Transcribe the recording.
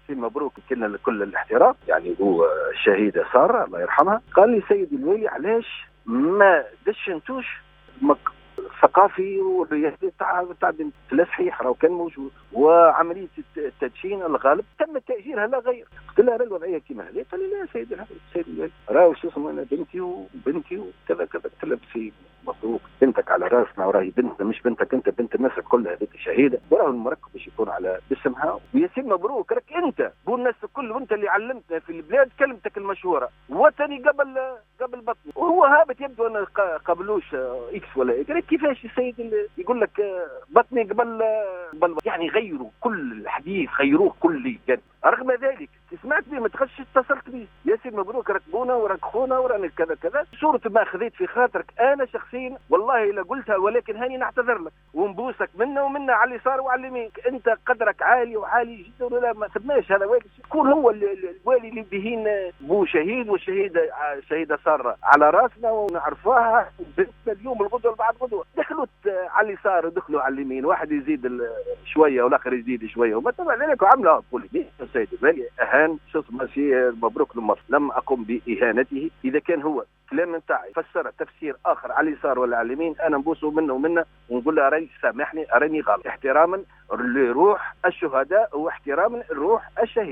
ياسين مبروك كلنا كل الاحترام، يعني هو الشهيدة سارة الله يرحمها، قال لي سيدي الوالي علاش ما دشنتوش الثقافي والرياسي تاع بنت لا صحيح راهو كان موجود، وعمليه التدشين الغالب تم تاجيلها لا غير. قلت لها الوضعيه كيما هذه، قال لي لا سيدي الوالي راهو شو اسمه انا بنتي وكذا كذا. قلت لها بسي مبروك بنتك على راسنا، وراهي بنتنا مش بنتك انت، بنت الناس الكل هذيك شهيده، وراهو المركب باش يكون على باسمها. وياسين مبروك راك انت بو الناس الكل، وانت اللي علمتنا في البلاد كلمتك المشهوره وطني قبل بطني، وهو هابط يبدو انا قبلوش اكس ولا اكس. كيفاش السيد يقول لك بطني قبل يعني غيروا كل الحديث، غيروه كل جد. رغم ذلك سمعت بيه ما تخش اتصلت بيه، ياسين مبروك راك بونا وراك خونا ورانا كذا كذا، صورة ما خذيت في خاطرك انا شخصيا والله الا قلتها، ولكن هاني نعتذر لك ونبوسك منا ومنا على اليسار وعلى اليمين. انت قدرك عالي وعالي جدا، ولا ما خدناش هذا والي يكون هو الوالي اللي بهين بو شهيد، والشهيده ساره على راسنا ونعرفوها بنتنا اليوم الغدوه بعد غدوه. دخلوا على اليسار ودخلوا على اليمين، واحد يزيد شويه والاخر يزيد شويه، وما تبع ذلك وعملها قول لي السيد الوالي اهان شو اسمه شيء مبروك لمصر، لم اقم باهانته. اذا كان هو كلام نتاعي فسر تفسير اخر على اليسار ولا على اليمين، انا نبوسه منه ومنه ونقول له راني سامحني راني غلط، احتراما لروح الشهداء واحتراما لروح الشهيد.